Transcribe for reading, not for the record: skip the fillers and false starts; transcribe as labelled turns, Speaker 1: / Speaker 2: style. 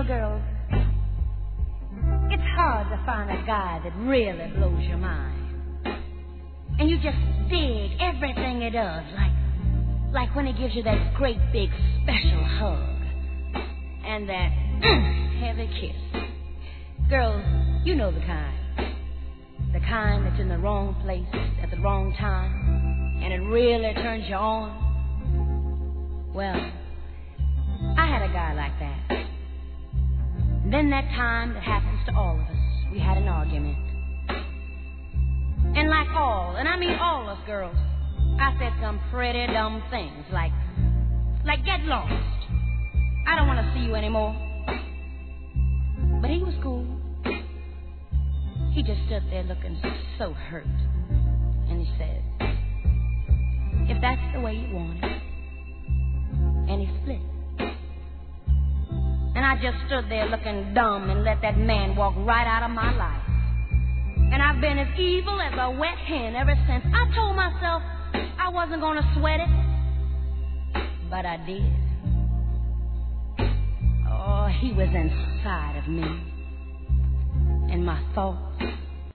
Speaker 1: girls, it's hard to find a guy that really blows your mind. And you just dig everything he does, like when he gives you that great big special hug and that heavy kiss. Girls, you know the kind. The kind that's in the wrong place at the wrong time, and it really turns you on. Well, I had a guy like that. And then that time that happens to all of us, we had an argument. And like all, and I mean all us girls, I said some pretty dumb things, like get lost. I don't want to see you anymore. But he was cool. He just stood there looking so hurt. And he said, if that's the way you want it. And he split. And I just stood there looking dumb and let that man walk right out of my life. And I've been as evil as a wet hen ever since. I told myself I wasn't going to sweat it. But I did. Oh, he was inside of me. And my thoughts